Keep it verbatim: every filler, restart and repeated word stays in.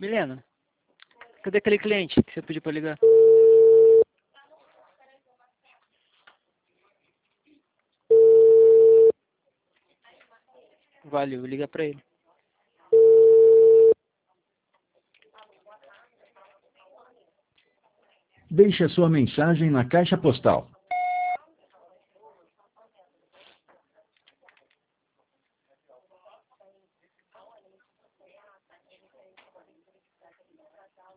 Milena, cadê aquele cliente que você pediu pra ligar? Valeu, liga pra ele. Deixe a sua mensagem na caixa postal